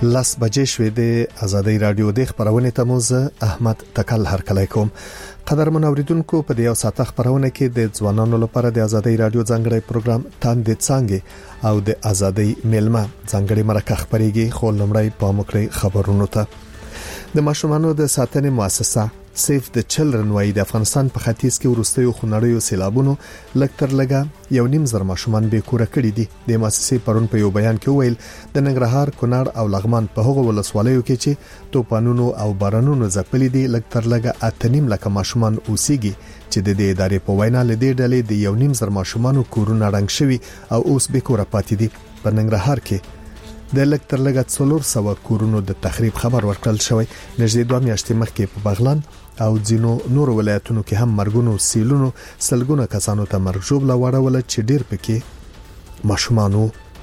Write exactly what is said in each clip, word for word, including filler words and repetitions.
لاس بجې شوې د آزادۍ رادیو د خبرونه تموزه احمد تکل هر کله کوم قدرمن اوریدونکو په دې یو ساعت خبرونه کې د ځوانانو لپاره د آزادۍ رادیو ځانګړی پروګرام تاند څنګه او د آزادۍ میلمه ځانګړی مرکه خبريږي خو لمړی په مکرې خبرونو ته د ماشومانو د ساتنې مؤسسه سیف د چلډرن وای د افغانستان په ختیځ کې ورستیو خونړیو سیلابونو لکتر لګا یو نیم زر ماشومان به کور کړی دي د مؤسسې پرون په یو بیان کې ویل د ننګرهار کونړ او لغمان په هغو ولسوالیو کې چې توپانونو او بارانونو ځپلې دي لکتر لګا اتنیم لکه ماشومان اوسېږي چې د دې ادارې په وینا لدې ډلې د یو نیم زر ماشومانو کورونه رنګ شوي او اوس به کور پاتې دي په ننګرهار کې د لکتر لګا څلور سو کورونو د تخریب خبر ورکړل شوی نږدې دوه میاشتې مخکې په بغلان او ځینو نور ولایتونو کې هم مرګونو سیلونو سلګونه کسانو ته مرګ جوړ لاوړل چې ډیر پکې ماشومانو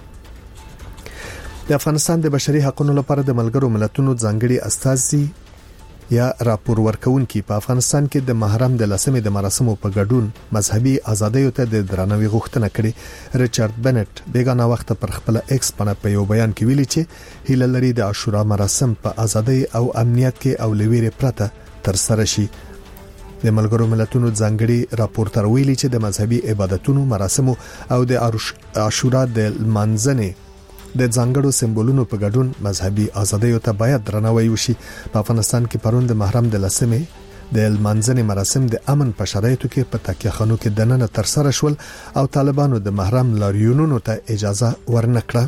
د افغانستان د بشري حقوقو لپاره د ملګرو ملتونو ځانګړي استازي یا راپور ورکونکي په افغانستان کې د محرم د لسمې د مراسمو په ګډون مذهبي ازادۍ ته د درناوي غوښتنه کړې ریچارډ بنټ بیگانه وخت پر خپل ایکس باندې په یو بیان کې ویلي چې هیله لري د عاشورا مراسم په ازادۍ او امنیت کې او لویره پرته تر سره شي د ملګرو ملتونو ځانګړي راپورټر ویلي چې د مذهبي عبادتونو مراسمو او د عاشورا د منځنه د ځانګړو سمبولونو په ګډون مذهبي ازادۍ ته باید درناوی وشي په افغانستان کې پروند د محرم د لسمې د منځنه مراسم د امن په شرایطو کې په تکیه خانو کې دننه تر سره شول او طالبانو د محرم لاریونونو ته اجازه ورنکړه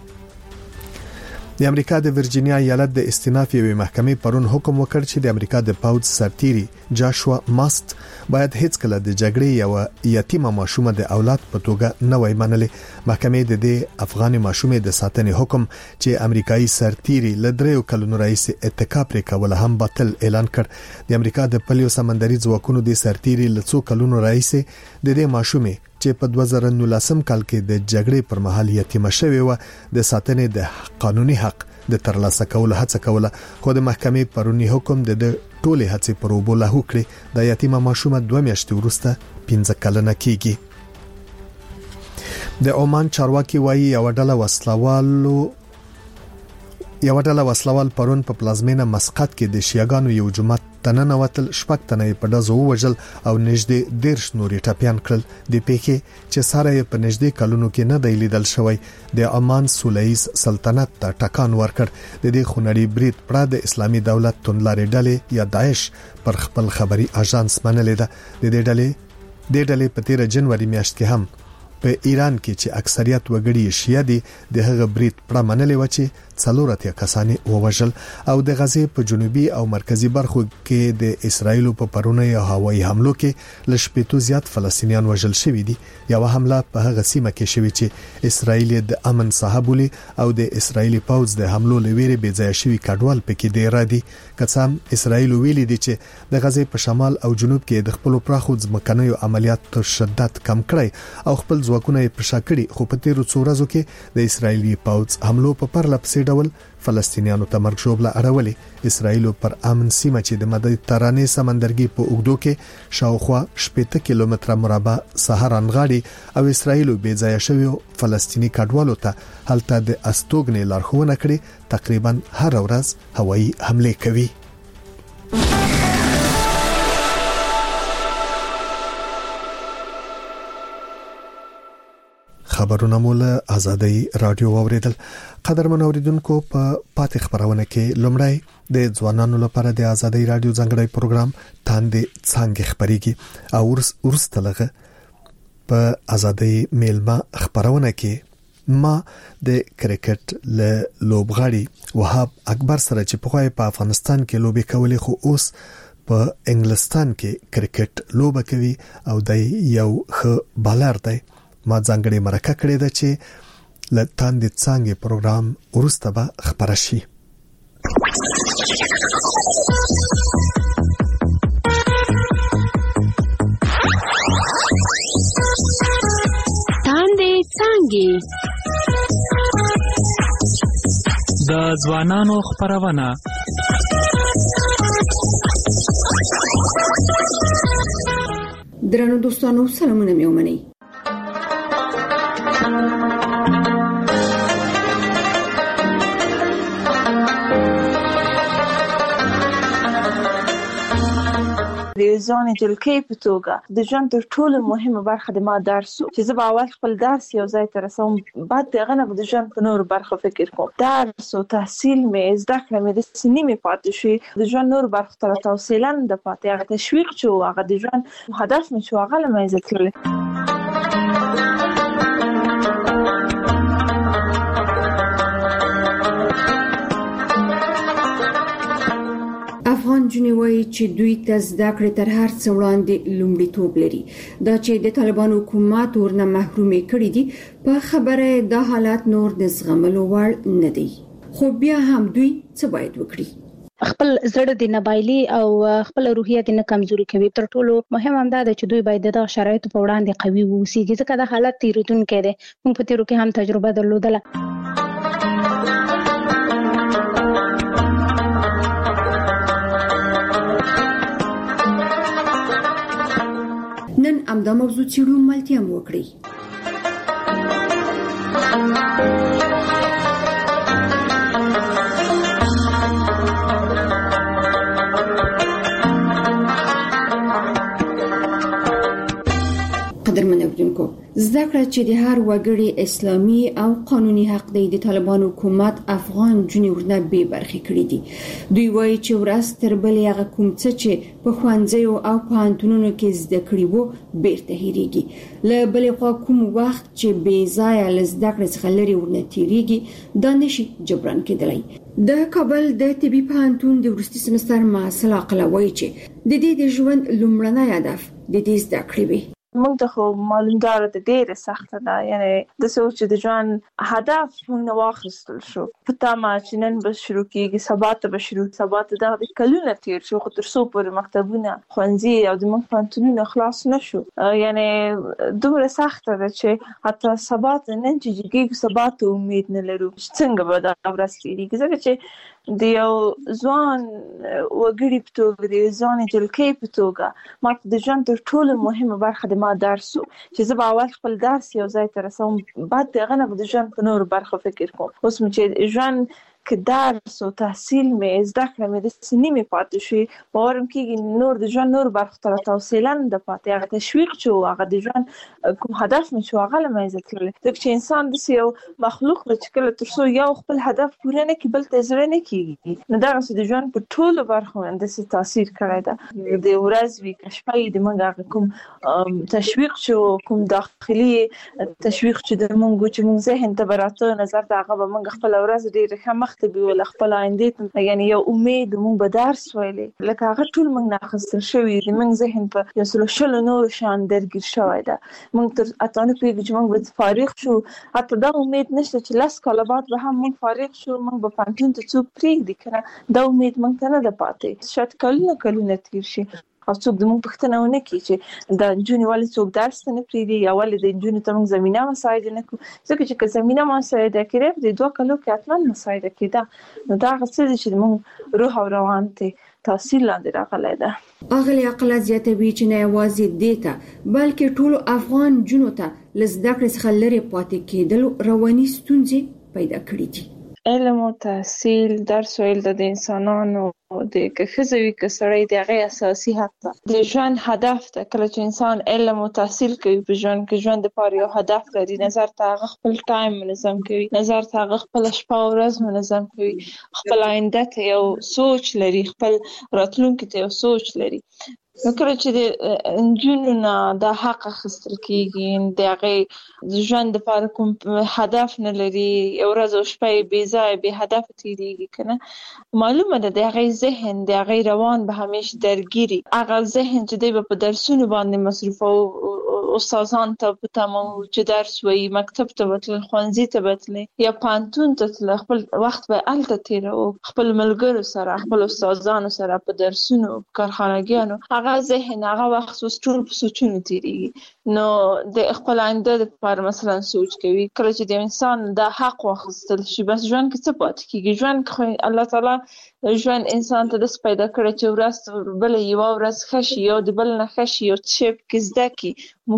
د امریکا د ورجینیا ایالت د استیناف یوې محکمې پرون حکم وکړ چې د امریکا د پاوز سرتیري جاشوا ماست باید هیڅ کله د جګړې یو یتیمه ماشومه د اولاد په توګه نه وای منلې محکمې د دې افغاني ماشومې د ساتنې حکم چې امریکایي سرتیري لدریو کلونو رئیس اتکا پر کول هم باطل اعلان کړ د امریکا د پلیو سمندري ځواکونو د سرتیري لڅو کلونو رئیس د دې ماشومې چې په دوه زره نولسم کال کې د جګړې پر مهال یتیمه شوې و د ساتنې د قانوني حق د ترلاسه کولو هڅه کوله خو د محکمې پرونی حکم د ټولې هڅې پر وبو لاهو کړې د یتیمه ماشومه دوه میاشتې وروسته پنځه کلنه کیږي د عمان چارواکي وایي یو ډله وسلوالو یو ډله وسلوال پرون په پلازمینه مسقط کې د شیعاګانو یو جماعت تننه وتل شپږ تنه په دزو وجل او نږدې ډیر شنوري ټاپیان کړل د پیکي چې ساره په نږدې کلونو کې نه دی لیدل شوی د عمان سولیز سلطنت ته ټکان ورکړ د دې خونړي برید پر د اسلامي دولت توندلارې ډلې یا داعش پر خپل خبري اژانس منلې ده د دې ډلې د ډلې په تیر جنوري میاشت کې هم په ایران کې چې اکثریت وګړي شیعه دي د هغه برید پر منلې و چې څلورته کسانی ووژل او د غزې په جنوبي او مرکزی برخو کې د اسرایل په پرونه هوایي حملو کې لشپېتو زیات فلسطینیان وژل شوي دي یو حمله په هغه سیمه کې شوې چې اسرایل د امن صاحبولي او د اسرایلی پوز د حملو لویره بې ځای شوی کډوال پکې دی را دي قسم اسرایل ویلي دي چې د غزې په شمال او جنوب کې د خپل پراخو ځمکنیو عملیاتو شدت کم کړی او خپل ځواکونه په شاکړي خو په تیرو څو ورځو کې د اسرایلی پوز حملو په پرلپسې ډول فلسطینیانو ته مرګ جوړه اړولې اسرایل پر امن سیمه چې د مدیترانې سمندرګي په اوږدو کې شاوخوا شپږ کیلومتره مربع سهار انغاړي او اسرایل بې ځای شوی فلسطینی کډوالو ته هلته د استوګنې لارښوونه کړې تقریبا هر ورځ هوایي حمله کوي خبرونه مول آزادۍ رادیو اوریدل قدرمن اوریدونکو په پاتې خبرونه کې لومړی د ځوانانو لپاره د آزادۍ رادیو ځانګړی پروګرام تاندې څنګه خبريږي او ورستلغه په آزادۍ میلمه خبرونه کې ما د کرکټ له لوبغاړي وهاب اکبر سره چې په په افغانستان کې لوبي کولې خو اوس په انګلستان کې کرکټ لوبه کوي او د یو ښه بالر دی ما ځانګړي مرکه کړې ده چې ل تاندې څنګه پروګرام ورسته به خبر شي تاندې څنګه د ځوانانو خبرونه درنو دوستانو سلامونه مې ومنئ د ځان جلکې په توګه د ژوند تر ټولو مهمه برخه د ما درس چې زه به اول خپل درس یو ځای ته رسوم، بعد دغه نه د ژوند په نور برخه فکر کوم. درس او تحصیل مې زده کړم مې د سنې مې پاتې شي د ژوند نور برخه ته توصیلا د پاتې هغه تشویق چې هغه د ژوند هدف مې چې هغه لمې ذکر افغان جنې وایي چې دوی ته زده کړې تر هر څه وړاندې لومړیتوب لري. دا چې د طالبانو حکومت ورنه محرومې کړي دي په خبره دا حالات نور د زغملو وړ نه دی، خو بیا هم دوی څه باید وکړي؟ خپل زړه د نبایلی او خپل روحیه د نه کمزوري کوي. تر ټولو مهم هم دا چې دوی باید د شرایطو په وړاندې قوي ووسیږي، ځکه دا حالت تیریدونکی دی. موږ په تیرو کې هم تجربه درلودله. نن امدا موضوع چیرو ملتیا مو وکړي. قدرمن اوریدونکو، زده کړه چې د هر وګړي اسلامي او قانوني حق دی، د طالبانو حکومت افغان جنې ورنه بې برخې کړي دي. دوی وایي چې ورځ تر بلې هغه کوم څه چې په ښوونځیو او پوهنتونونو کې زده کړي وو بیرته هېرېږي. له بلې خوا کوم وخت چې بې ځایه له زده کړې څخه لرې ورنه تېرېږي دا نشي جبران کېدلی. د کابل د طبي پوهنتون د وروستي سمستر محصل عقله وایي چې د دې د ژوند لومړنی هدف د دې زده کړې وي. موږ ته خو معلومدار د ډېر سخته ده، یعنی د سوچ د ژوند هدف موږ واخیستل شو په تمه چې نن به شروع کیږي، سبا ته به شروع سبا ته د کلونه تیر شو، خو تر څو پورې مکتبونه ښوونځي او د موږ پوهنتونونه خلاص نشو. یعنی دومره سخته ده چې حتی سبا ته نن چې کیږي سبا ته امید نه لرو څنګه به دا ورځ تیریږي. ځکه چې د یو ځوان وګړي په توګه د ځان جلکې په توګه ما د ژوند تر ټولو مهمه برخه د ما درس چې زه به اول خپل درس یو ځای ته رسوم، بعد دغه نه د ژوند په نور برخه فکر کوم. اوس مې چې ژوند کې درس او تحصیل مې زده کړم مې د سنې مې پاتې شي، باورم کېږي نور د ژوند نور برخه ته توصیلا د پاتې هغه تشویق چې هغه د ژوند کوم هدف مې چې هغه لمې ذکر ځکه چې انسان د یو مخلوق چې کله تر څو یو خپل هدف پوره نه کړي بل ته زړه نه کېږي، نو دا چې د ژوند په ټولو برخو باندې تاثیر کړی ده. د ورځ وی کشپې د موږ کوم تشویق چې کوم داخلي تشویق چې د موږ چې موږ ذهن ته براته نظر دا هغه موږ خپل ورځ ډېر ښه مختبي ول خپل آینده یعنی یو امید موږ به درس ویلې لکه هغه ټول موږ ناخستل شوی دی. موږ ذهن په یو سلو شل نور شان درګیر شوی ده. موږ تر اتانه پیږي چې موږ به فارغ شو، حتی دا امید نشته چې لاس کاله بعد به هم موږ فارغ شو، موږ به پانتون ته څوک پرېږدي کنه، دا امید موږ ته نه ده پاتې. شاید کلونه کلونه تیر شي او څوک د موږ پوښتنه ونه کړي چې د نجونې ولې څوک درس ته نه پرېږدي یا ولې د نجونو ته موږ زمینه مساعده نه کړو. ځکه چې که زمینه مساعده کړې د دوه کلو کې حتما مساعده کېده، نو دا هغه څه دي چې موږ روح او روان ته تاثیر لاندې راغلی ده. اغلی عقله زیاتوي چې نه یوازې دې ته بلکې ټولو افغان جنو ته له زده کړې څخه لرې پاتې کېدلو رواني ستونزې پیدا کړې دي. علم او تحصیل درس ویل د انسانانو د کښځوي کسړی د هغه اساسي حق ده، د ژوند هدف ده. کله چې انسان علم او تحصیل کوي په ژوند کې ژوند لپاره یو هدف لري، نظر ته هغه خپل ټایم منظم کوي، نظر ته هغه خپل شپه او ورځ منظم کوي، خپل آینده ته یو سوچ لري، خپل راتلونکي ته یو سوچ لري. نو کله چې د نجونو نه د حق اخیستل کېږي، د هغې د ژوند لپاره کوم هدف نه لري، یو ورځ او شپه یې بې ځایه بې هدفه تېرېږي که نه، معلومه ده د هغې ذهن د هغې روان به همیشه درګیري. هغه ذهن چې دی به په درسونو باندې مصروف او استادان ته په تمه چې درس وایي، مکتب ته به تلل، ښوونځي ته به تللی یا پوهنتون ته تلل، خپل وخت به هلته تېروو خپل ملګرو سره، خپل استادانو سره په درسونو کارخانګیانو. هغه ذهن هغه وخت اوس ټول په سوچونو تېرېږي، نو د خپل آینده لپاره مثلا سوچ کوي. کله چې د انسان د حق واخیستل شي بس ژوند کې څه پاتې کېږي؟ ژوند کې الله تعالی ژوند انسان ته داسې پیدا کړی چې ورځ بله یوه ورځ ښه شي، یو د بل نه ښه شي، یو څه شی پکې زده کړي،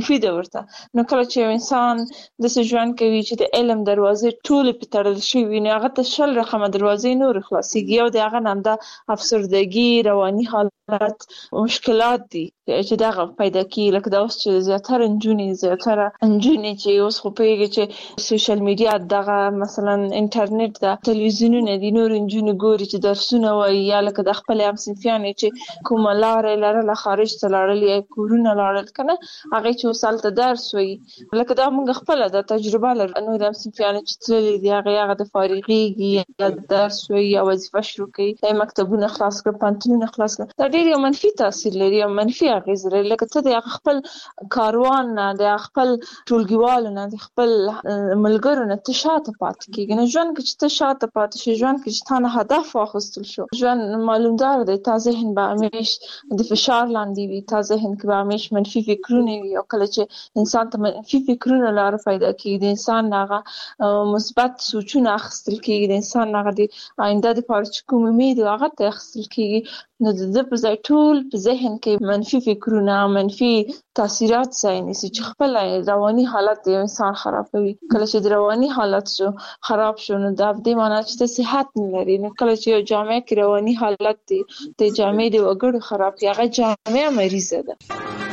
مفید ورته. نو کله چې انسان د ژوند کوي چې د علم دروازې ټول په تړل شي وي، نو هغه ته شل رقم دروازې نور خلاصيږي، او د هغه نام د افسردګي، رواني حالت، مشکلات دي چې دا پیدا کی. لکه دا اوس چې زیاتره انجونې زیاتره انجونې چې اوس خو پیږي چې سوشل میډیا دغه مثلا انټرنیټ دا تلویزیونونه دي، نور انجونې ګوري چې درسونه وایي، یا لکه د خپل هم صنفیانې چې کوم لارې لرله خارج ته لاړل یا کورونه لاړل کنه، هغه چې وسالته درس وایي. لکه دا موږ خپل د تجربه لرو، نو د صنفیانې چې تللي دي هغه هغه د فارغيږي یا درس وایي یا وظیفه شروع کوي، د مکتبونه خلاص کړ، پانتونونه خلاص کړ. دا ډېر یو منفي تاثیر لري او منفي اغیز لري. لکه ته د خپل کاروان نه، د خپل ټولګیوالو نه، د خپل ملګرو نه ته شاته پاتې کېږي. نو ژوند کې چې ته شاته پاتې شې، ژوند کې چې تا نه هدف واخیستل شو، ژوند معلومدار دی تا ذهن به همیش د فشار لاندې وي، تا ذهن کې به همیش منفي فکرونه وي. او کله چې انسان ته منفي فکرونه لار پیدا کېږي، د انسان هغه مثبت سوچونه اخیستل کېږي، د انسان هغه د آینده لپاره چې کوم امید هغه ته اخیستل کېږي، نو د په ځای ټول په ذهن کې منفي فکرونه، منفي تاثیرات ځای نیسي چې خپل رواني حالت د انسان خرابوي. کله چې د رواني حالت شو خراب شو، نو دا د معنا چې ته صحت نه لري. نو کله چې یو جامع کې رواني حالت دی، د جامع د وګړو خراب یا هغه جامع مریضه ده.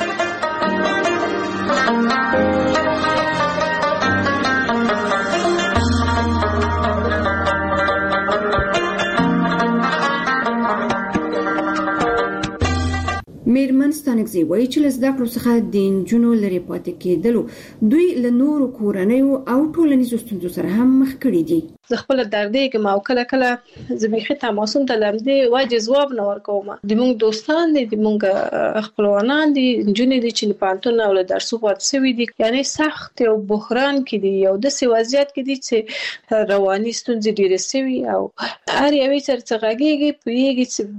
میرمن ستانکزی وایي چې له زده کړو څخه د نجونو لرې پاتې کېدلو دوی له نورو کورنیو او ټولنیزو ستونزو سره هم مخ کړي دي. زه خپل دردېږم او کله کله زه بیخي تماسونه د لمدې وجه ځواب نه ورکوم. د موږ دوستان دي، د موږ خپلوانان دي، نجونې دي چې پانتون او له درسو پاتې شوي دي، یعنی سخت او بحران کې دي، یو داسې وضعیت کې دي چې رواني ستونزې ډېرې شوي او هر یوې سره څه غږېږي پوهېږي چې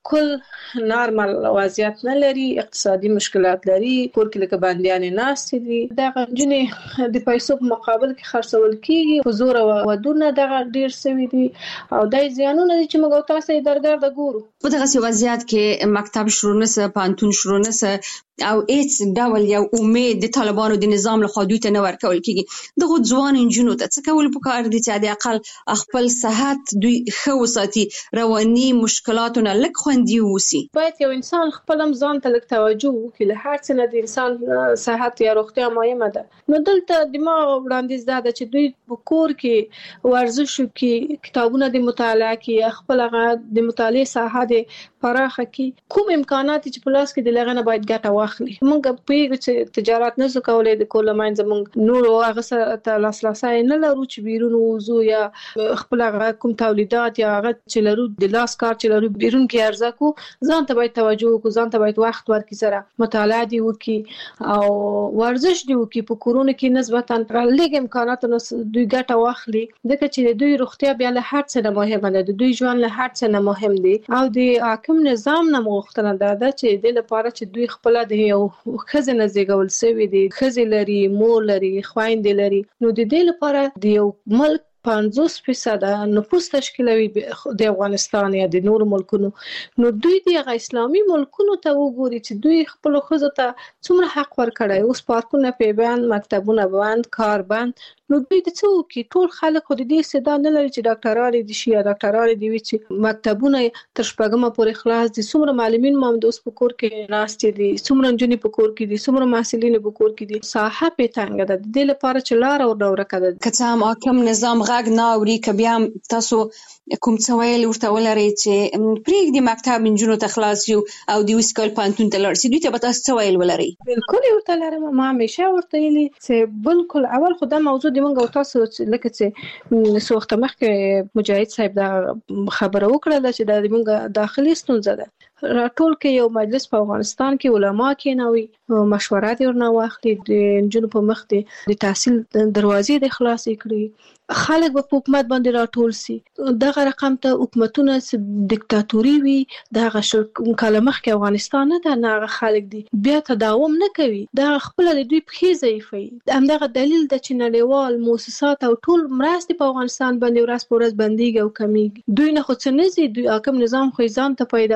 بالکل نارمل وضعیت نه لري، اقتصادي مشکلات لري، کور کې لکه بندیانې ناستې دي. دغه نجونې د پیسو په مقابل کې خرڅول کېږي، په زور او ودونه دغه ډېر شوي دي او دای زیانونه دي چې موږ تاسو یې درګرده ګورو. په دغه وضعیت کې مکتب شروع نسه، پانتون شروع نسه او هیڅ ډول یو امید د طالبانو د نظام له خوا دوی ته نه ورکول کېږي. دغه ځوان نجونو ته څه کول پکار دي چې د اقل خپل صحت دوی ښه وساتي، رواني مشکلاتونه لږ خوندي ووسي؟ باید یو انسان خپل هم ځان ته لږ توجه وکړي. له هر څه نه د انسان صحت یا روغتیا مهمه ده. نو دلته د ما وړاندیز دا ده چې دوی په کور کې ورزش وکړي، کتابونه د مطالعه کړي، خپل هغه د مطالعې ساحه د پراخه کړي، کوم امکانات چې په لاس کې د لغه نه باید ګټه واخلي. موږ په چې تجارت نه زو کولای د کول ماین زموږ نور هغه سره لاسلاسي نه لرو چې بیرون وزو یا خپل هغه کوم تولیدات یا هغه چې لرو د لاس کار چې لرو بیرون کې ارزه کو. ځان ته باید توجه وکړو، ځان ته باید وخت ورکړي، سره مطالعه دی وکړي او ورزش دی وکړي. په کورونه کې نسبتا لږ امکانات نو دوی ګټه واخلي، ځکه چې دوی روغتیا بیا له هر څه نه مهمه ده، د دوی ژوند له هر څه نه مهم دی. او د حاکم نظام نه مغوښتنه ده چې د لپاره چې دوی خپل د یو ښځې نه زیږول شوي دي، ښځې لري، مور لري، خویندې لري، نو د دې لپاره د یو ملک پنځوس فیصد نفوس تشکیلوي د افغانستان یا د نورو ملکونو. نو دوی د اسلامي ملکونو ته وګوري چې دوی خپل ښځو ته څومره حق ورکړي. اوس پارکونه پیبند، مکتبونه بند، کار بند، نو دوی د څو کې ټول خلک خو د دې استعداد نه لري چې ډاکټران دي شي یا ډاکټران دي چې مکتبونه تر شپږمه پورې خلاص دي. څومره معلمین مو د اوس په کور کې ناشته دي، څومره نجونې په کور کې دي، څومره محصلین په کور کې دي. ساحه په تنګ ده، د دې لپاره چې لار او ډور کده کته هم حاکم نظام غږ نه اوري. کبه هم تاسو کوم څه ویل ورته ولري چې پرېږدي مکتب نجونو ته خلاص یو او د وسکل پانتون ته لاړ شي، دوی ته به تاسو څه ویل ولري؟ بالکل ورته لرم، ما همیشه ورته ویلي چې بالکل اول خو دا موضوع د موږ او تاسو لکه چې څو وخت مخکې مجاهد صاحب دا خبره وکړه چې دا د موږ داخلي ستونزه ده. راټول کې یو مجلس په افغانستان کې علما کېنوي، مشوره دې ورنه واخلي، د نجونو په مخ د تحصیل دروازې د خلاصې کړي، خلک به په حکومت باندې راټول سي. دغه رقم ته حکومتونه دیکتاتوري وي، دغه کاله مخکې افغانستان نه ده، نه هغه خلک دي بیا تداوم نه کوي، دغه خپل د دوی پخې ضعیفوي. همدغه دلیل د چې نړیوال مؤسسات او ټول مرستې په افغانستان باندې ورځ په ورځ بندیږي او کمیږي. دوی نه خو څه نه زی، دوی حاکم نظام خو ځان ته پیدا کوي، د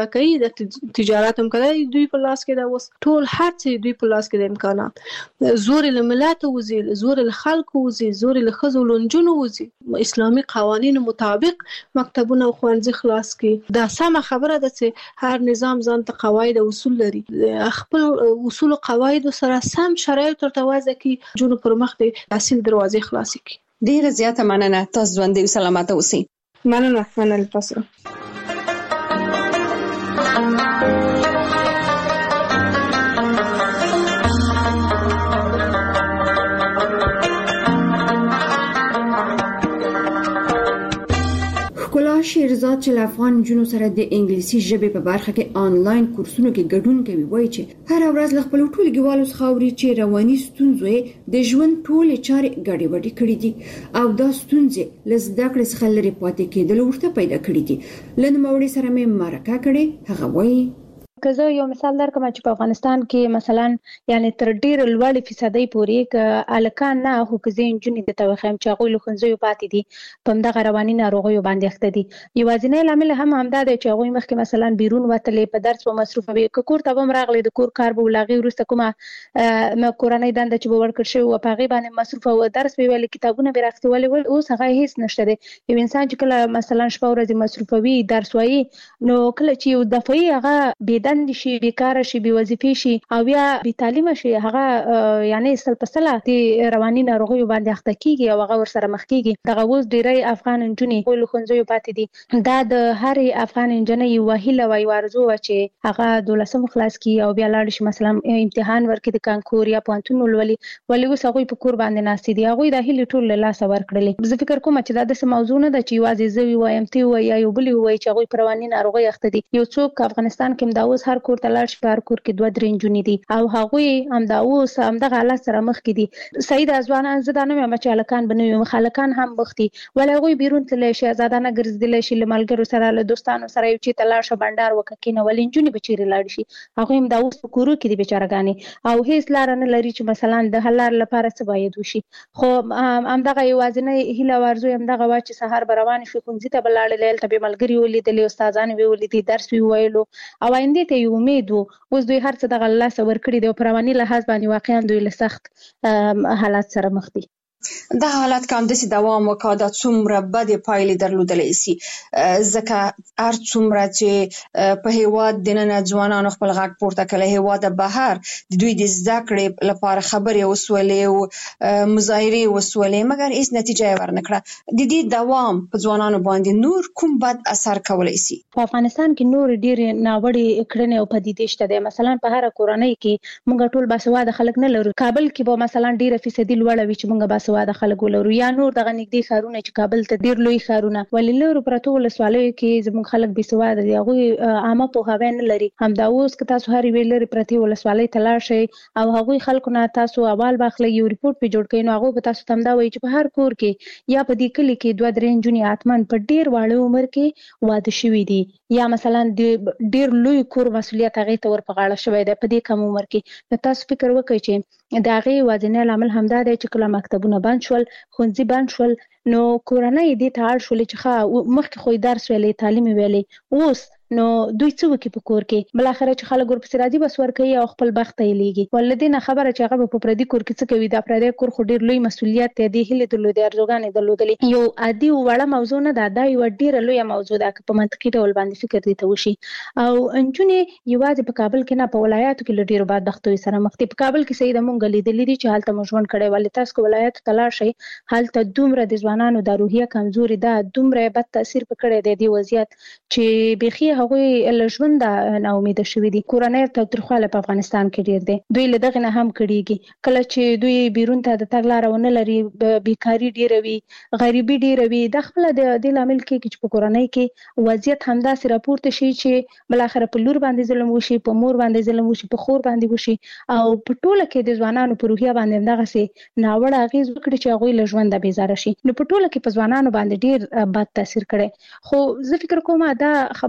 تجارت هم کوي دوی په لاس کې دا اوس ټول هر څه دوی په لاس کې د امکانات زور له ملت وزي زور له خلکو وزي زور له خزو لونجونو وزي اسلامي قوانینو مطابق مکتبونه او ښوونځي خلاص کړي. دا سمه خبره ده چې هر نظام ځان ته قواعد او اصول لري، خپل اصول او قواعد سره سم شرایط ورته وضع کړي، جنو پر مخ د تحصیل دروازې خلاص کړي. ډیره زیاته مننه، تاسو ژوندۍ او سلامت اوسئ. مننه مننه تاسو. ښکلا شیرزاد چې له افغان جنو سره د انګلیسي ژبې په برخه کې آنلاین کورسونو کې ګډون کوي، وایي چې هر ورځ له خپل ټولګیوالو څخه اوري چې رواني ستونزې د ژوند ټولې چارې ګډې وډې کړې دي او دا ستونزې له زده کړې څخه لرې پاتې کېدل ورته پیدا کړې دي. له نوموړي سره مې مرکه کړې، هغه وایي که زه یو مثال درکړم چې په افغانستان کې مثلا یعنی تر ډیر لوړ فیصدي پورې ک الکان نه هو که زین جنې د توخم چې هغه له خنځو پاتې دي په دغه رواني ناروغیو باندې اخته دي. یوازینی لامل هم همدا دی چې هغه مخکې مثلا بیرون وتلې په درس او مصروف وي، که کور ته هم راغلي د کور کار به ولاغي ورسته کومه م کورنۍ دنده چې به ورکړ شي او په غي باندې مصروف او درس به ویل کتابونه به راختي ول اوس هغه هیڅ نشته دی. یو انسان چې کله مثلا شپه ورځ مصروف وي درس وایي نو کله چې یو دفعي هغه بيدند شي بیکار شي بي وظیفه شي او بیا بي تعلیم شي هغه یعنی سل پسله د رواني ناروغیو باندې اخته کیږي او هغه ور سره مخ کیږي. دغه اوس ډیری افغان انجونې په لخنځو پاتې دي. دا د هر افغان انجنې وهیله وای ورزو چې هغه دولسم خلاص کی او بیا لاړ شي مثلا امتحان ورکړي د کانکور یا پوهنتون ولولي ولې اوس هغه په کور باندې ناسي دي، هغه د هیله ټول له لاس ورکړلې. زه فکر کوم چې دا د موضوع نه د چې واځي زوی وایم تی وای یا یو بلی وای چې هغه پر رواني ناروغي اخته دي. یو څوک افغانستان کې دا اوس هر کور لاړ شي په کور کې دوه درې انجونې دي او هغه هم دا اوس هم د حالت سره مخ کې دي. سید ازوانان زدانه مې مچالکان بنوي مخالکان هم بختي ولې هغه بیرون تللی شي آزادانه ګرځیدل شي لملګرو سره له دوستانو سره یو چې تلاړ شه بندر وککینه ولې انجونې بچیري لاړ شي هغه هم دا اوس په کورو کې دي بیچارهګانی او هیڅ لار نه لري چې مثلا د حلال لپاره څه باید وشي. خو هم دغه یوازینی هیله ورزو هم دغه واچ سحر بروان شي خونځي ته بلاړ لیل ته ملګری ولیدل استادان ویولې درس ویلو او آینده ته یو امید اوس دوی هر څه د الله سور کړی دی او پرواني لحاظ باندې واقعا دوی له سخت حالات سره مخ دي. دا حالات کوم د دوام وکړه د څومره بد پایلې درلودلې سي ځکه هر څومره چې په هیواد د نن ځوانانو خپل غږ پورته کړي هیواد بهر د دوی د زده کړې لپاره خبرې وسولې او مظاهره وسولې مګر هیڅ نتیجه ورنکړه. د دې دوام په ځوانانو باندې نور کوم بد اثر کولای سي؟ په افغانستان کې نور ډیر ناوړي کړنې او پدیدې شته دي. مثلا په هر کورنۍ کې موږ ټول باسواده خلک نه لرو. کابل کې به مثلا ډیر فیصدي لوړ وي چې موږ باسواده خلک ولرو یا نور دغه نږدې ښارونه چې کابل ته ډیر لوی ښارونه ولې لرو پرته ولسوالیو کې زموږ خلک باسواده دي هغه عامه پوهاوی نه لري. همدا اوس که تاسو هر ویل لري پرته ولسوالۍ ته لاړ شئ او هغه خلکو نه تاسو اول باخله یو ریپورت په جوړ کړئ نو هغه به تاسو تم دا وایي چې په هر کور کې یا په دې کلی کې دوه درې انجونې اتمن په ډیر واړه عمر کې واده شوي دي یا مثلا د ډیر لوی کور مسولیت هغه ته ور په غاړه شوی دی په دې کم عمر کې. نو تاسو فکر وکړئ چې دا غي وازنه لامل همدا دی چې کله مکتبونه بند شول خونځي بند شول نو کورنۍ دې ته اړ شول چې ښه مخکې خو درس ویلې تعلیم ویلې اوس نو دوی څه وکي په کور کې بل اخر چې خلک ورپسې راځي بس ور کوي او خپل بخت یې لیږي ولدي نه خبره چې هغه په پردي کور کې څه کوي دا پردي کور خو ډیر لوی مسولیت دی هله درلودي ارزوګانې درلودلې یو عادي وړه موضوع نه ده دا یو ډیر لوی موضوع ده په منطقي ډول باندې فکر دي ته وشي او انجونې یوازې په کابل کې نه په ولایاتو کې ډیر بعد دښتوي سره مخ په کابل کې سید مونږ لیدلې دي چې حالت مجمن کړي ولې تاسو کو ولایت تلار شي حالت دومره د ځوانانو د روحیه کمزوري ده دومره بد تاثیر پکړي دی دی وضعیت چې بيخي هغه ژوند نه امید شوی دي کورنۍ ته ترخواله په افغانستان کې ډیر دي دوی له دغه نه هم کړيږي کله چې دوی بیرون ته د تګ لار ونه لري بیکاری ډیر وي غریبي ډیر وي د خپل د لامل کې چې په کورنۍ کې وضعیت همدا سره راپورته شي چې بل اخر په لور باندې ظلم وشي په مور باندې ظلم وشي په خور باندې وشي او په ټوله کې د ځوانانو په روحیه باندې دغه سي ناوړه اغیز وکړي چې هغه له ژوند بیزاره شي نو په ټوله کې په ځوانانو باندې ډیر بد تاثیر کړي خو زه فکر کوم دا خبره ټوله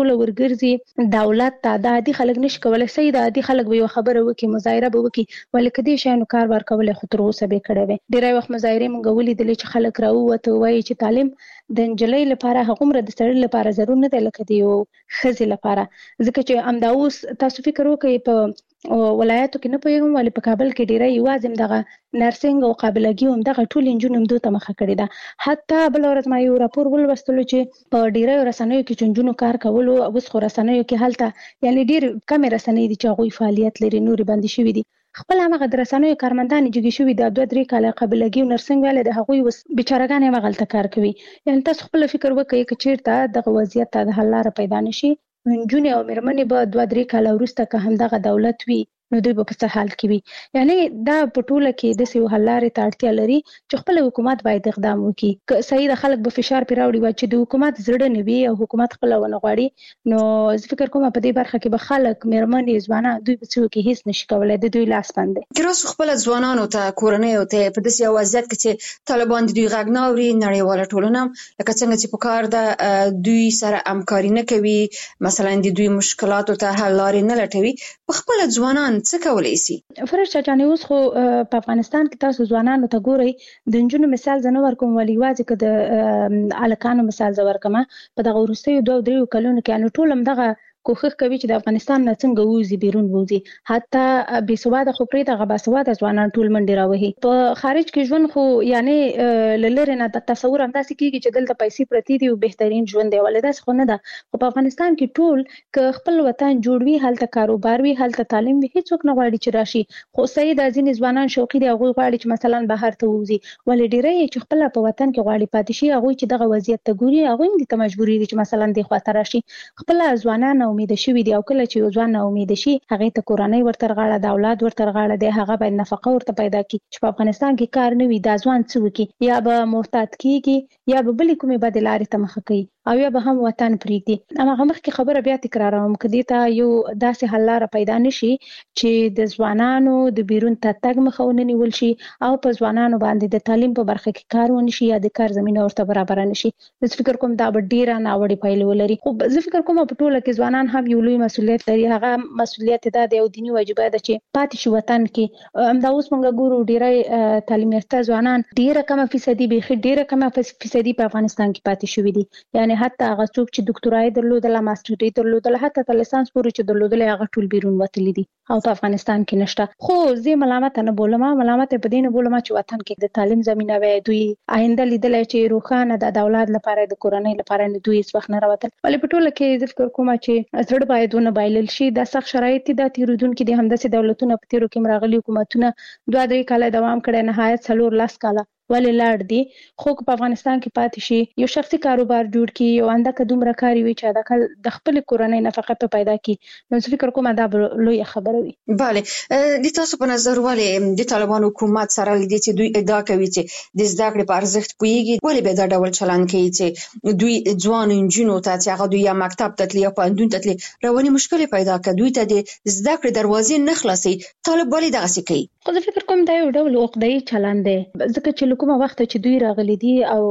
ټول ورګرځي دولت ته د عادي خلک نشي کولای سي د عادي خلک به خبره وکي مظاهره به وکي ولکه دې شانو کار ورکول خو تر اوسه به کړی وي ډیری وخت مظاهره مونږ ولیدل چې خلک راووته وایي چې تعلیم د انجلۍ لپاره هغومره د سړي لپاره ضرور نه دی لکه د یو ښځې لپاره ځکه چې همدا اوس تاسو فکر وکړئ په ولایتو کې نه پوهېږم ولې په کابل کې ډیری یوازې همدغه نرسنګ او قابلګي همدغه ټول نجونې همدو ته مخه کړې ده حتی بله ورځ ما یو راپور ولوستلو چې په ډیریو رسنیو کې چې نجونو کار کولو اوس خو رسنیو کې هلته یعنې ډېر کمې رسنۍ دي چې هغوی فعالیت لري نورې بندې شوي دي خپل هغه د رسنیو کارمندانې جګې شوي د دوه درې کاله قابلګي او نرسنګ والا د هغوی اوس بیچارهګانې همغلته کار کوي یعنې تاسو خپل فکر وکړئ که چېرته دغه وضعیت ته د حل لاره پیدا نه شي نجونې او مېرمنې به دوه درې کاله وروسته که همدغه دولت وي نو دوی به په څه حال کې وي یعنې دا په ټوله کې داسې یو حل لارې ته اړتیا لري چې خپل حکومت باید اقدام وکړي که صحیح د خلک به فشار پرې راوړي وای چې د حکومت زړه نه وي او حکومت خپله ونه غواړي نو زه فکر کوم په دې برخه کې به خلک مېرمنې ځوانان دوی به څه وکړي هېڅ نشي کولی د دوی لاس بند دی که راسو خپله ځوانانو ته کورنیو ته په داسې یو وضعیت کې چې طالبان د دوی غږ نه اوري نړیواله ټولنه لکه څنګه چې په کار ده دوی سره همکاري نه کوي مثلا د دوی مشکلاتو ته حل لارې نه لټوي په خپله ځوانان څه کولی شي فرشته جانې اوس خو په افغانستان کې تاسو ځوانانو ته ګورئ د نجونو مثال زه نه ورکوم ولې یوازې که د هلکانو مثال زه ورکمه په دغه وروستیو دوه درېیو کلونو کې یعنې ټول همدغه کوښښ کوي چې د افغانستان نه څنګه ووځي بیرون ووځي حتی بېسواده خو پرېږده هغه باسواده ځوانان ټول منډې راوهي په خارج کې ژوند خو یعنې له لرې نه د تصور همداسې کېږي چې دلته پیسې پرتې دي او بهترین ژوند دی ولې داسې خو نه ده خو په افغانستان کې ټول که خپل وطن جوړ وي هلته کاروبار وي هلته تعلیم وي هېڅوک نه غواړي چې راشي خو صحیح ده ځینې ځوانان شوقي دي هغوی غواړي چې مثلا بهر ته ووځي ولې ډېری یې چې خپله په وطن کې غواړي پاتې شي هغوی چې دغه وضعیت ته ګوري هغوی هم دې ته مجبوري دي چې مثلا دې خوا ته راشي خپله ځوانان امیده شوي دي او کله چې یو ځوان ناامیده شي هغې ته کورنۍ ورته غاړه د اولاد ورته غاړه دی هغه باید نفقه ورته پیدا کړي چې په افغانستان کې کار نه وي دا ځوان څه وکړي یا به محتاط کېږي یا به بلې کومې بدې لارې ته مخه کوي او یا به هم وطن پرېږدي هماغه مخکې خبره بیا تکراروم که دې ته یو داسې حل لاره پیدا نه شي چې د ځوانانو د بیرون ته تګ مخه ونه نیول شي او په ځوانانو باندې د تعلیم په برخه کې کار ونه شي یا د کار زمینه ورته برابره نه شي زه فکر کوم دا به ډېره ناوړې پایلې ولري خو زه فکر کوم په ټوله کې ځوانان هم یو لوی مسؤلیت لري هغه مسؤلیت دا دی او دیني واجبه ده چې پاتې شي وطن کې همدا اوس موږ ګورو ډېری تعلیم یافته ځوانان ډېره کمه فیصدي بیخي ډېره کمه فیصدي په افغانستان کې پاتې شوي دي یعنې حتی هغه څوک چې ډاکټرایي درلودله ماسټري درلودله حتی تر لیسانس پورې چې درلودلی هغه ټول بیرون وتلي دي او په افغانستان کې نشته خو زه ملامته نه بولم ملامته په دې نه بولم چې وطن کې د تعلیم زمینه وي دوی آینده لیدلی چې روښانه ده د اولاد لپاره د کورنۍ لپاره نه دوی هېڅ وخت نه راوتل ولې په ټوله کې زه فکر کوم چې زړه باید ونه بایلل شي دا سخت شرایط دي دا تېرېدونکي دي همداسې دولتونه په تېرو کې هم راغلي حکومتونه دوه درې کاله دوام کړی نهایت څلور لس کاله ولې لاړ دي خو په افغانستان کې پاتې شي یو شخصي کاروبار جوړ کړي یو اندکه دومره کار وي چې دا د خپل کورنۍ نفقه په پیدا کړي نو زه فکر کوم دا لویه خبره وي بله د تاسو په نظر ولې د طالبان حکومت سره لیدي چې دوی ادعا کوي چې د زده کړې په ارزښت پوهېږي ولې به دا ډول چلند کوي چې دوی ځوان نجونو ته چې هغه دوی یا مکتب ته تلي یا پوهنتون ته تلي رواني مشکلې پیدا کړي دوی ته د زده کړې دروازې نه خلاصوي طالب ولې دغسې کوي خو زه فکر کوم دا یو ډول عقده‌ایي چلند دی ځکه چې له کومه وخته چې دوی راغلي دي او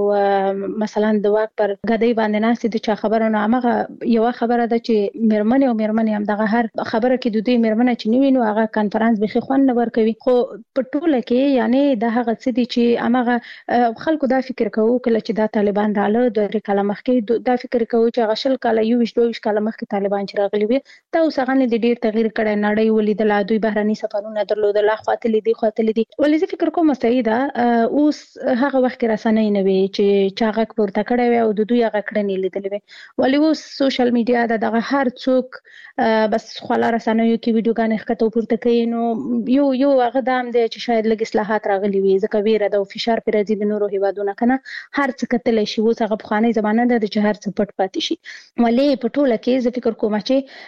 مثلا د واک پر ګدۍ باندې ناستې دي چې خبره نو همغه یوه خبره ده چې مېرمنې او مېرمنې همدغه هر خبره کې د دوی مېرمنه چې نه وي نو هغه کنفرانس بیخي خوند نه ورکوي خو په ټوله کې یعنې دا هغه څه دي چې همغه خلکو دا فکر کوو کله چې دا طالبان راغله دوه درې کاله مخکې دا فکر کوو چې هغه شل کاله یوویشت دوه ویشت کاله مخکې طالبان چې راغلي وي دا اوس هغه نه دي ډېر تغییر کړی نړۍ ولیدله دوی بهرني سفرونه درلودل خواته دي خواته دي ولې زه فکر کوم صحیح ده اوس هغه وخت کې رسنۍ نه وي چې چا غږ پورته کړی وي او د دوی هغه کړنې لیدلې وي ولې اوس سوشل میډیا د دغه هر څوک بس خواله رسنیو کې ویډیوګانې ښکته پورته کوي نو یو یو هغه دا هم دی چې شاید لږ اصلاحات راغلي وي ځکه ویره ده او فشار پرې راځي د نورو هیوادونو که نه هر څه کتلی شي اوس هغه پخوانۍ زمانه ده چې هر څه پټ پاتې شي ولې په ټوله کې زه فکر کوم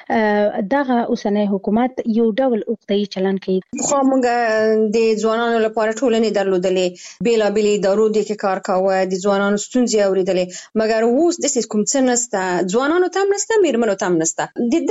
چې دغه اوسنی حکومت یو ډول عقده‌ایي چلند کوي خو موږ د ځوانانو لپاره ټولنې درلودلې بېلابېلې ادارو دې کې کار کاوه د ځوانانو ستونزې اورېدلې مګر اوس داسې کوم څه نشته ځوانانو ته هم نشته مېرمنو ته هم نشته د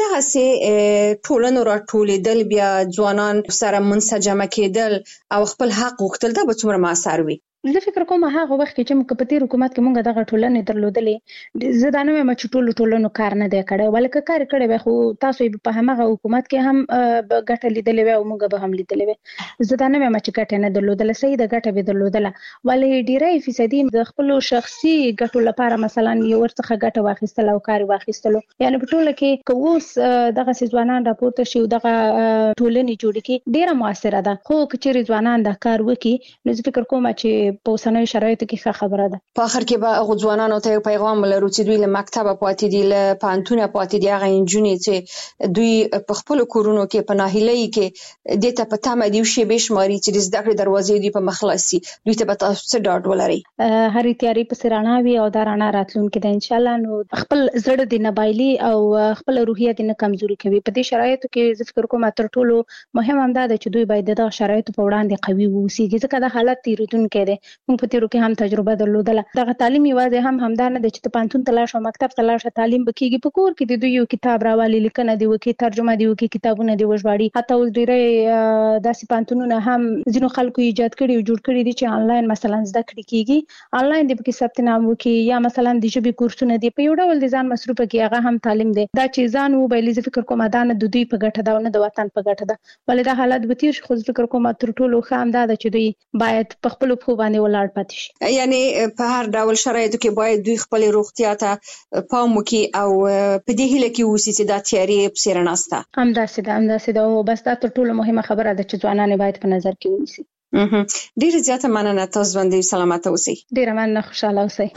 دغسې ټولنو راټولېدل بیا ځوانان سره منسجمه کېدل او خپل حق غوښتل دا به څومره مؤثر وي زه فکر کوم هغه وخت کې چې موږ په تیر حکومت کې موږ دغه ټولنې درلودلې زه دا نه وایم چې ټولو ټولنو کار نه دی کړی ولکه کار کړی وي خو تاسو په همغه حکومت کې هم ګټه لیدلې وي او موږ به هم لیدلې وي زه دا نه وایم چې ګټه نه درلودله صحیح د ګټه به درلودله ولې ډیری فیصدي د خپل شخصي ګټو لپاره مثلا یو ورڅخه ګټه واخیستل او کار واخیستل یعنی په ټوله کې کووس دغه ځوانان راپورته شي دغه ټولنې جوړ کی ډیره موثره ده خو کچېری ځوانان د کار وکي نو زه فکر کوم چې په اوسنۍ شرایطو کې ښه خبره ده. په اخر کې به هغه ځوانانو ته یو پیغام ولرو چې دوی له مکتبه پاتې دي له پوهنتونه پاتې دي هغه انجونې چې دوی په خپل کورونو کې په ناهیلۍ کې د ته په تمه دی شی به شماري چې د زده کړې دروازې دی په مخلصي دوی ته به تاسو څه ډاډ ولري. هرې تیاری په سرانه وي او دا رانه راتلونکي ده ان شاء الله نو خپل زړه دی نه بایلي او خپل روحیه دی نه کمزوري کوي. په دې شرایطو کې زه فکر کوم تر ټولو مهم هم دا ده چې دوی باید د شرایطو په وړاندې قوي ووسیږي ځکه د حالت تیریدونکي دي. موږ په تیرو کې هم تجربه درلودله دغه تعلیم یوازې هم همدا نه دی چې ته پانتون تلاش او مکتب تلاش تعلیم بکیږي په کور کې د دوی یو کتاب راوالي لیکنه دی وکي ترجمه دی وکي کتابونه دی وژباړي حتی اوس ډیره داسې پانتونونه هم ځینو خلکو ایجاد کړي او جوړ کړي دي چې آنلاین مثلا زده کړې کیږي آنلاین دی په ثبت نام وکي یا مثلا د ژبې کورسونه دی په یو ډول د ځان مصروفه کې هغه هم تعلیم دی دا چې ځان و بایلې فکر کوم دا نه د دوی په ګټه دا نه د وطن په ګټه ده ولې دا حالت به تیر خو فکر کوم تر ټولو خام دا چې دوی باید په خپل په باندې ولاړ پاتې شي یعنی په هر ډول شرایطو کې باید دوی خپل روغتیا ته پام وکړي او په دې هیله کې اوسي چې دا تیاری په سرناسته همداسې ده همداسې ده او بس دا تر ټولو مهمه خبره ده چې ځوانان باید په نظر کې ونیسي. ډیره زیاته مننه تاسو باندې سلامت اوسئ. ډیره مننه خوشاله اوسئ.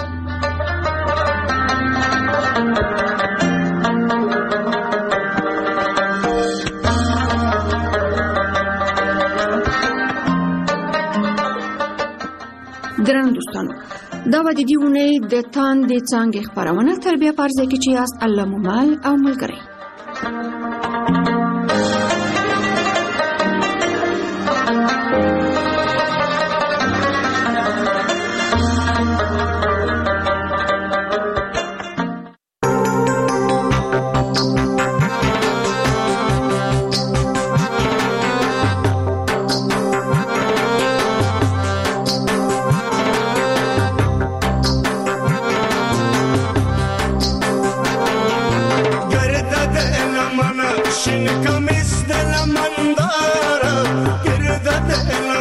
ګران دوستانو دا و د دې ونې د تاندې څانګې خبرونه تربیه پرځای کې چې یاست الله مومال او ملګری شین کمیس دل من داره گرده دل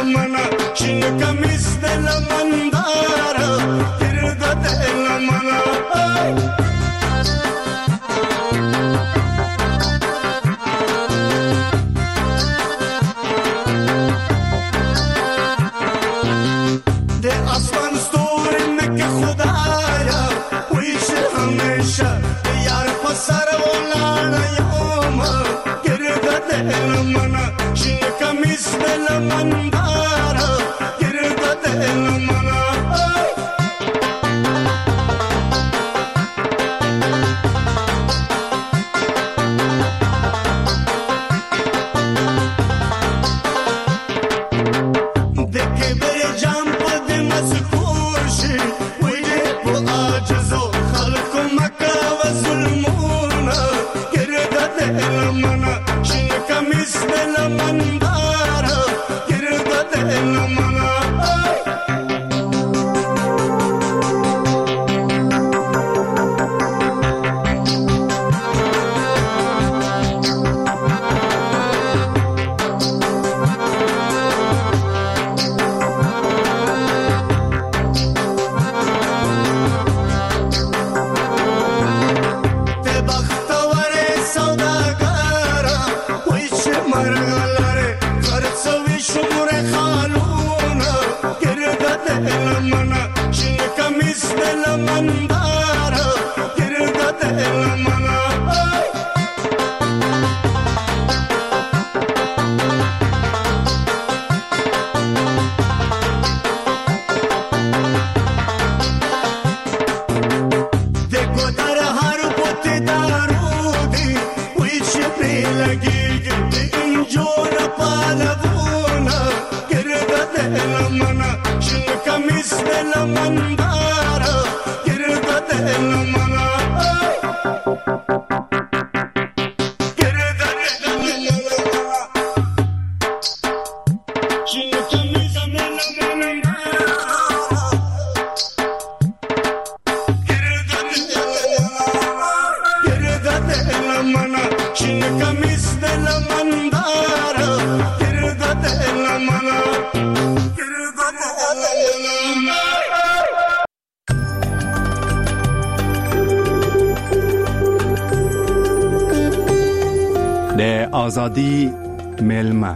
ازادي ملما